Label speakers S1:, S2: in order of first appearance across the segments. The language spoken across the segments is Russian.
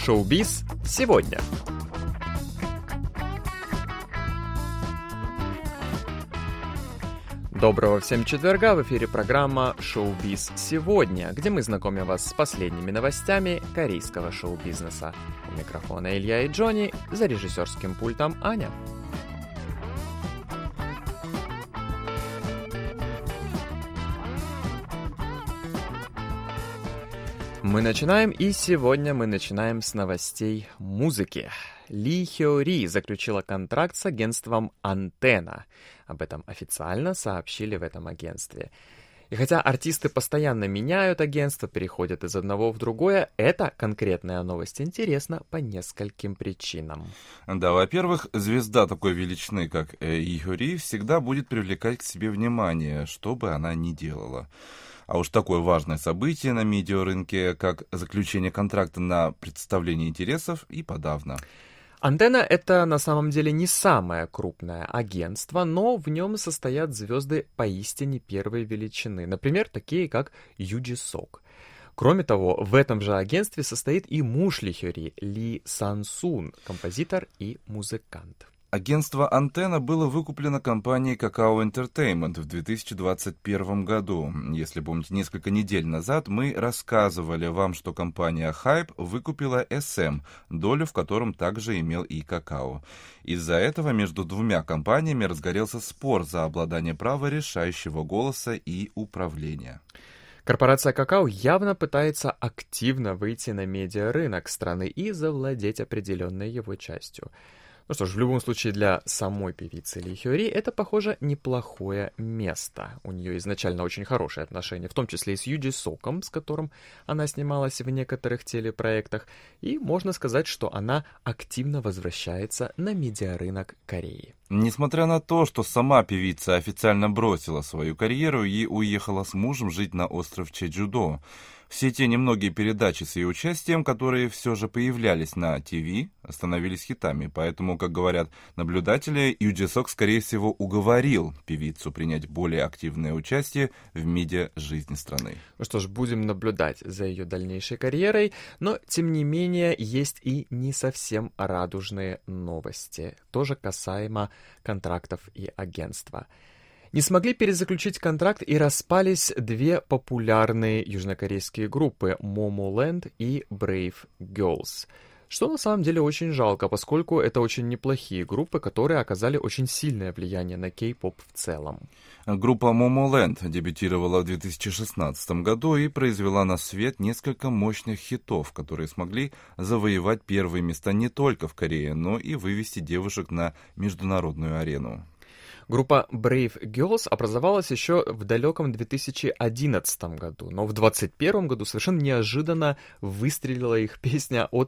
S1: Шоу-биз сегодня. Доброго всем четверга, в эфире программа «Шоу-биз сегодня», где мы знакомим вас с последними новостями корейского шоу-бизнеса. У микрофона Илья и Джонни, за режиссерским пультом Аня. Мы начинаем, и сегодня мы начинаем с новостей музыки. Ли Хё Ри заключила контракт с агентством «Антенна». Об этом официально сообщили в этом агентстве. И хотя артисты постоянно меняют агентство, переходят из одного в другое, эта конкретная новость интересна по нескольким причинам.
S2: Да, во-первых, звезда такой величины, как Ли Хё Ри, всегда будет привлекать к себе внимание, что бы она ни делала. А уж такое важное событие на медиарынке, как заключение контракта на представление интересов, и подавно.
S1: «Антенна» — это на самом деле не самое крупное агентство, но в нем состоят звезды поистине первой величины, например, такие как Ю Джи Сок. Кроме того, в этом же агентстве состоит и муж Ли Хё Ри, Ли Сан Сун, композитор и музыкант.
S2: Агентство «Антенна» было выкуплено компанией Kakao Entertainment в 2021 году. Если помните, несколько недель назад мы рассказывали вам, что компания Hype выкупила SM, долю в котором также имел и Kakao. Из-за этого между двумя компаниями разгорелся спор за обладание права решающего голоса и управления.
S1: Корпорация Kakao явно пытается активно выйти на медиарынок страны и завладеть определенной его частью. Ну что ж, в любом случае для самой певицы Ли Хё Ри это, похоже, неплохое место. У нее изначально очень хорошие отношения, в том числе и с Ю Джи Соком, с которым она снималась в некоторых телепроектах. И можно сказать, что она активно возвращается на медиарынок Кореи.
S2: Несмотря на то, что сама певица официально бросила свою карьеру и уехала с мужем жить на остров Чеджудо, все те немногие передачи с ее участием, которые все же появлялись на ТВ, становились хитами. Поэтому, как говорят наблюдатели, Ю Джи Сок, скорее всего, уговорил певицу принять более активное участие в медиа-жизни страны.
S1: Ну что ж, будем наблюдать за ее дальнейшей карьерой, но, тем не менее, есть и не совсем радужные новости, тоже касаемо контрактов и агентства. Не смогли перезаключить контракт и распались две популярные южнокорейские группы Momoland и Brave Girls. Что на самом деле очень жалко, поскольку это очень неплохие группы, которые оказали очень сильное влияние на кей-поп в целом.
S2: Группа Momoland дебютировала в 2016 году и произвела на свет несколько мощных хитов, которые смогли завоевать первые места не только в Корее, но и вывести девушек на международную арену.
S1: Группа Brave Girls образовалась еще в далеком 2011 году, но в 2021 году совершенно неожиданно выстрелила их песня от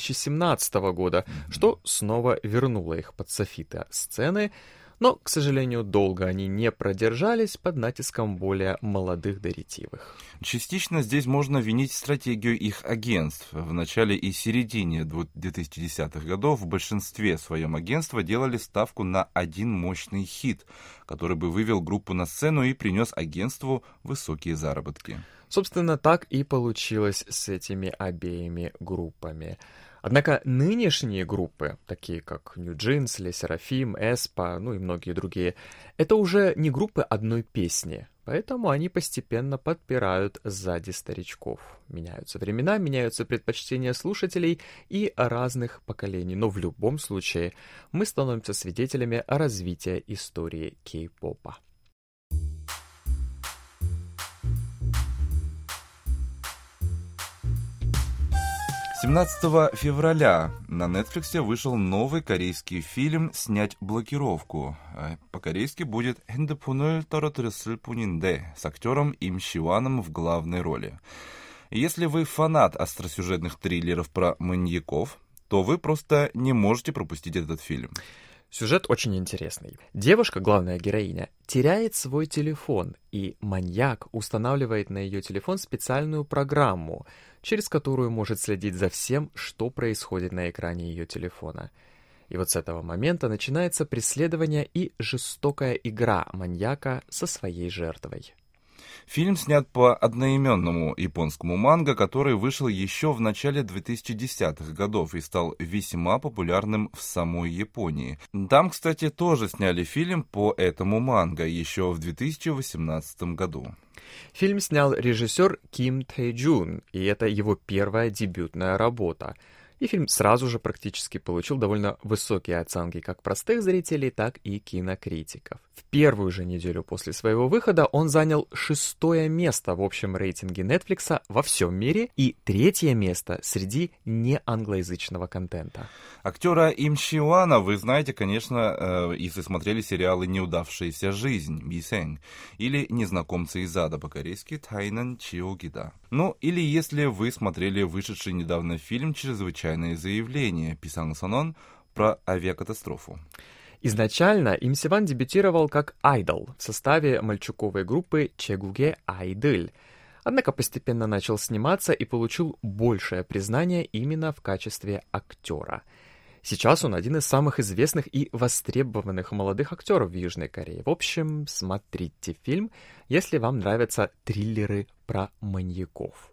S1: 2017 года, что снова вернуло их под софиты сцены. Но, к сожалению, долго они не продержались под натиском более молодых да ретивых.
S2: Частично здесь можно винить стратегию их агентств. В начале и середине 2010-х годов в большинстве своем агентства делали ставку на один мощный хит, который бы вывел группу на сцену и принес агентству высокие заработки.
S1: Собственно, так и получилось с этими обеими группами. Однако нынешние группы, такие как New Jeans, Le Sserafim, aespa, ну и многие другие, это уже не группы одной песни, поэтому они постепенно подпирают сзади старичков. Меняются времена, меняются предпочтения слушателей и разных поколений, но в любом случае мы становимся свидетелями развития истории кей-попа.
S2: 17 февраля на Netflix вышел новый корейский фильм «Снять блокировку». По-корейски будет «핸드폰을 떨어뜨렸을 뿐인데» с актером Им Сиваном в главной роли. Если вы фанат остросюжетных триллеров про маньяков, то вы просто не можете пропустить этот фильм.
S1: Сюжет очень интересный. Девушка, главная героиня, теряет свой телефон, и маньяк устанавливает на ее телефон специальную программу, через которую может следить за всем, что происходит на экране ее телефона. И вот с этого момента начинается преследование и жестокая игра маньяка со своей жертвой.
S2: Фильм снят по одноименному японскому манго, который вышел еще в начале 2010-х годов и стал весьма популярным в самой Японии. Там, кстати, тоже сняли фильм по этому манго еще в 2018 году.
S1: Фильм снял режиссер Ким Тэджун, и это его первая дебютная работа. И фильм сразу же практически получил довольно высокие оценки как простых зрителей, так и кинокритиков. В первую же неделю после своего выхода он занял 6-е место в общем рейтинге Netflix во всем мире и 3-е место среди неанглоязычного контента.
S2: Актера Им Си Уана вы знаете, конечно, если смотрели сериалы «Неудавшаяся жизнь» Бисэнг или «Незнакомцы из ада» по-корейски Тайнан Чиогида. Ну, или если вы смотрели вышедший недавно фильм «Чрезвычайное заявление» Писан Сонон про авиакатастрофу.
S1: Изначально Им Си Ван дебютировал как айдол в составе мальчуковой группы Чегуге Айдыл. Однако постепенно начал сниматься и получил большее признание именно в качестве актера. Сейчас он один из самых известных и востребованных молодых актеров в Южной Корее. В общем, смотрите фильм, если вам нравятся триллеры про маньяков.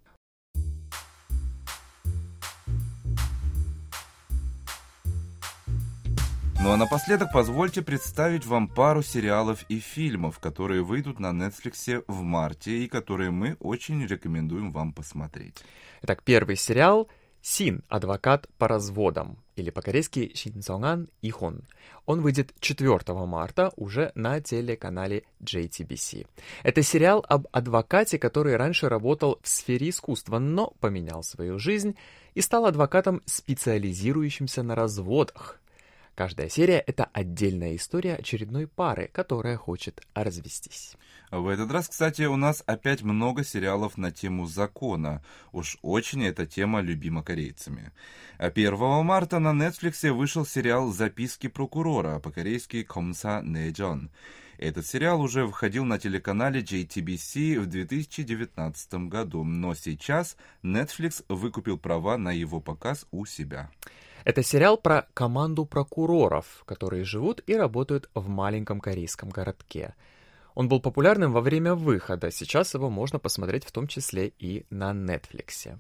S2: Ну а напоследок позвольте представить вам пару сериалов и фильмов, которые выйдут на Netflix в марте и которые мы очень рекомендуем вам посмотреть.
S1: Итак, первый сериал «Син. Адвокат по разводам» или по-корейски «Шинсонган Ихон». Он выйдет 4 марта уже на телеканале JTBC. Это сериал об адвокате, который раньше работал в сфере искусства, но поменял свою жизнь и стал адвокатом, специализирующимся на разводах. Каждая серия — это отдельная история очередной пары, которая хочет развестись.
S2: В этот раз, кстати, у нас опять много сериалов на тему закона. Уж очень эта тема любима корейцами. 1 марта на Netflix вышел сериал «Записки прокурора», по-корейски «Комса Нэджон». Этот сериал уже выходил на телеканале JTBC в 2019 году, но сейчас Netflix выкупил права на его показ у себя.
S1: Это сериал про команду прокуроров, которые живут и работают в маленьком корейском городке. Он был популярным во время выхода, сейчас его можно посмотреть в том числе и на Netflix.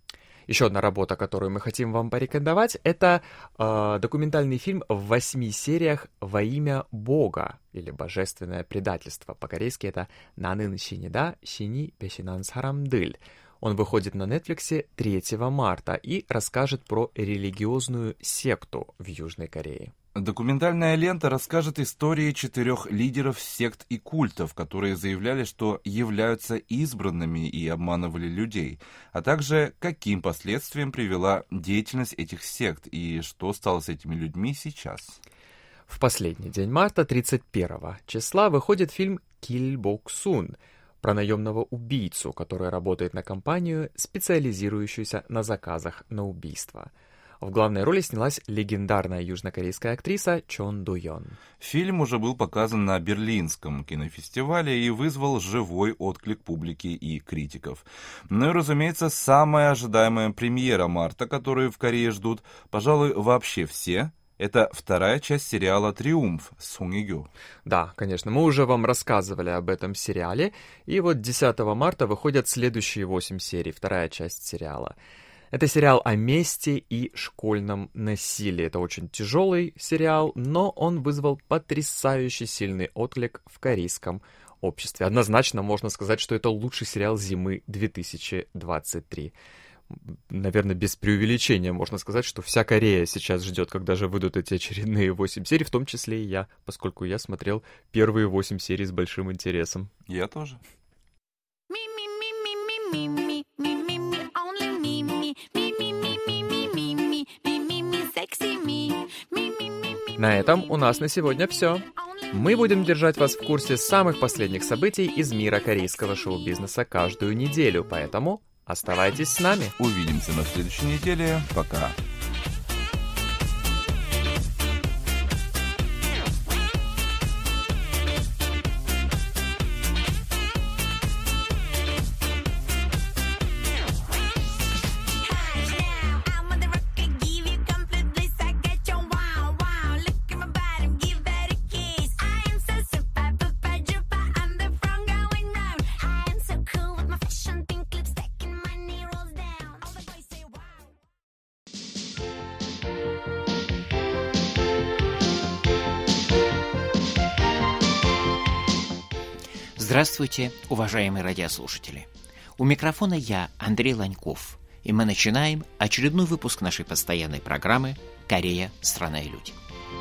S1: Еще одна работа, которую мы хотим вам порекомендовать, это документальный фильм в 8 сериях «Во имя Бога» или «Божественное предательство». По-корейски это «Нанын Шинида Шини Пешинан Сарамдыль». Он выходит на Netflix 3 марта и расскажет про религиозную секту в Южной Корее.
S2: Документальная лента расскажет истории 4 лидеров сект и культов, которые заявляли, что являются избранными и обманывали людей, а также каким последствиям привела деятельность этих сект и что стало с этими людьми сейчас.
S1: В последний день марта, 31 числа, выходит фильм «Киль Бок Сун» про наемного убийцу, который работает на компанию, специализирующуюся на заказах на убийство. В главной роли снялась легендарная южнокорейская актриса Чон Ду Йон.
S2: Фильм уже был показан на Берлинском кинофестивале и вызвал живой отклик публики и критиков. Ну и, разумеется, самая ожидаемая премьера марта, которую в Корее ждут, пожалуй, вообще все, это вторая часть сериала «Триумф» с Сон Иг-ю.
S1: Да, конечно, мы уже вам рассказывали об этом сериале, и вот 10 марта выходят следующие 8 серий, вторая часть сериала. Это сериал о мести и школьном насилии. Это очень тяжелый сериал, но он вызвал потрясающе сильный отклик в корейском обществе. Однозначно можно сказать, что это лучший сериал зимы 2023. Наверное, без преувеличения можно сказать, что вся Корея сейчас ждет, когда же выйдут эти очередные 8 серий, в том числе и я, поскольку я смотрел первые 8 серий с большим интересом.
S2: Я тоже.
S1: На этом у нас на сегодня все. Мы будем держать вас в курсе самых последних событий из мира корейского шоу-бизнеса каждую неделю, поэтому оставайтесь с нами.
S2: Увидимся на следующей неделе. Пока.
S3: Здравствуйте, уважаемые радиослушатели. У микрофона я, Андрей Ланьков, и мы начинаем очередной выпуск нашей постоянной программы «Корея. Страна и люди».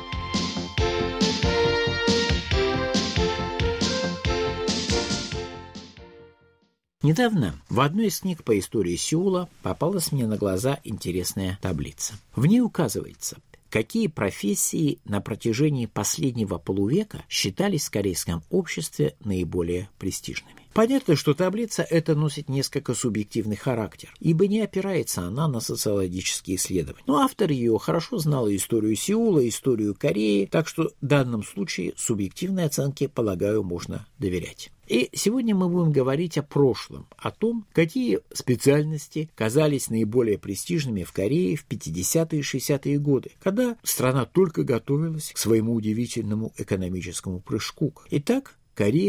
S3: Недавно в одной из книг по истории Сеула попалась мне на глаза интересная таблица. В ней указывается, какие профессии на протяжении последнего полувека считались в корейском обществе наиболее престижными. Понятно, что таблица эта носит несколько субъективный характер, ибо не опирается она на социологические исследования. Но автор ее хорошо знал историю Сеула, историю Кореи, так что в данном случае субъективной оценке, полагаю, можно доверять. И сегодня мы будем говорить о прошлом, о том, какие специальности казались наиболее престижными в Корее в 50-е и 60-е годы, когда страна только готовилась к своему удивительному экономическому прыжку. Итак, Корея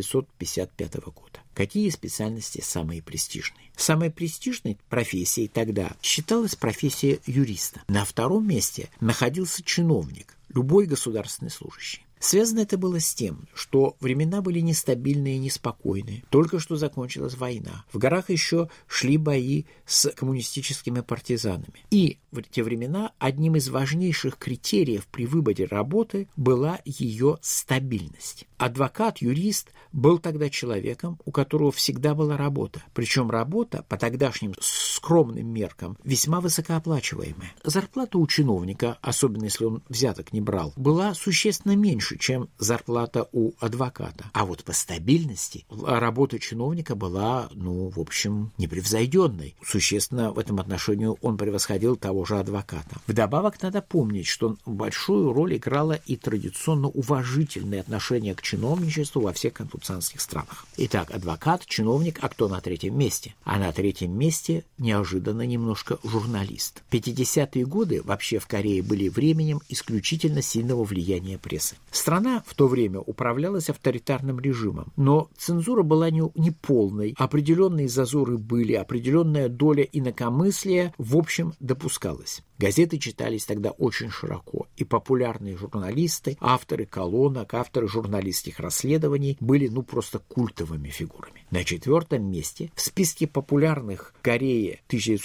S3: 1955 года. Какие специальности самые престижные? Самой престижной профессией тогда считалась профессия юриста. На втором месте находился чиновник, любой государственный служащий. Связано это было с тем, что времена были нестабильные и неспокойные. Только что закончилась война. В горах еще шли бои с коммунистическими партизанами. И в эти времена одним из важнейших критериев при выборе работы была ее стабильность. Адвокат, юрист был тогда человеком, у которого всегда была работа. Причем работа, по тогдашним скромным меркам, весьма высокооплачиваемая. Зарплата у чиновника, особенно если он взяток не брал, была существенно меньше, чем зарплата у адвоката. А вот по стабильности работа чиновника была, в общем, непревзойденной. Существенно в этом отношении он превосходил того же адвоката. Вдобавок надо помнить, что большую роль играло и традиционно уважительное отношение к чиновничеству во всех конфуцианских странах. Итак, адвокат, чиновник, а кто на третьем месте? А на третьем месте неожиданно немножко журналист. 50-е годы вообще в Корее были временем исключительно сильного влияния прессы. Страна в то время управлялась авторитарным режимом, но цензура была не полной, определенные зазоры были, определенная доля инакомыслия в общем допускалась. Газеты читались тогда очень широко, и популярные журналисты, авторы колонок, авторы журналистских расследований были просто культовыми фигурами. На четвертом месте в списке популярных в Корее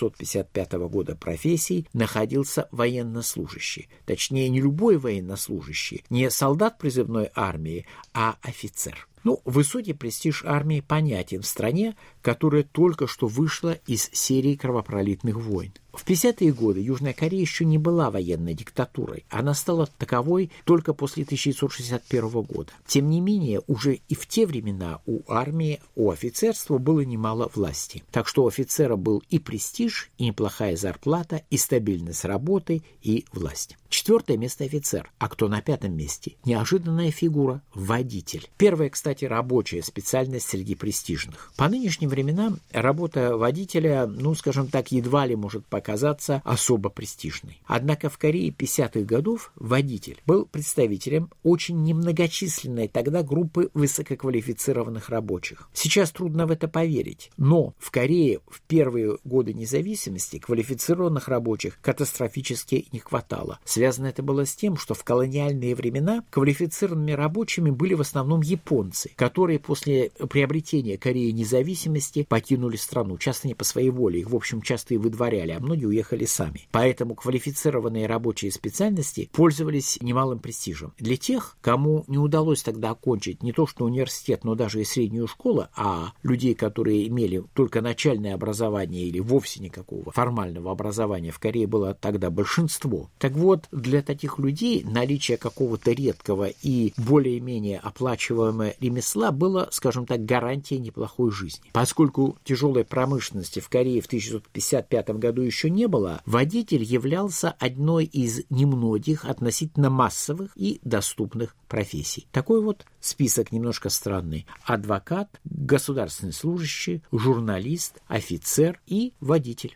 S3: 1955 года профессий находился военнослужащий. Точнее, не любой военнослужащий, не солдат призывной армии, а офицер. Высокий престиж армии понятен в стране, которая только что вышла из серии кровопролитных войн. В 50-е годы Южная Корея еще не была военной диктатурой. Она стала таковой только после 1961 года. Тем не менее, уже и в те времена у армии, у офицерства было немало власти. Так что у офицера был и престиж, и неплохая зарплата, и стабильность работы, и власть. Четвертое место офицер. А кто на пятом месте? Неожиданная фигура – водитель. Первая, кстати, рабочая специальность среди престижных. По нынешним временам работа водителя, скажем так, едва ли может показаться особо престижной. Однако в Корее 50-х годов водитель был представителем очень немногочисленной тогда группы высококвалифицированных рабочих. Сейчас трудно в это поверить, но в Корее в первые годы независимости квалифицированных рабочих катастрофически не хватало. Связано это было с тем, что в колониальные времена квалифицированными рабочими были в основном японцы, которые после приобретения Кореи независимости покинули страну, часто не по своей воле, их, в общем, часто и выдворяли, а многие уехали сами. Поэтому квалифицированные рабочие специальности пользовались немалым престижем. Для тех, кому не удалось тогда окончить не то что университет, но даже и среднюю школу, а людей, которые имели только начальное образование или вовсе никакого формального образования в Корее было тогда большинство. Так вот, для таких людей наличие какого-то редкого и более-менее оплачиваемого ремесла было, скажем так, гарантией неплохой жизни. Поскольку тяжелой промышленности в Корее в 1955 году еще не было, водитель являлся одной из немногих относительно массовых и доступных профессий. Такой вот список немножко странный. Адвокат, государственный служащий, журналист, офицер и водитель.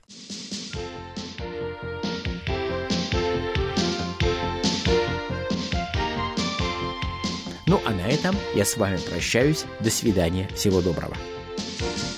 S3: А на этом я с вами прощаюсь. До свидания. Всего доброго.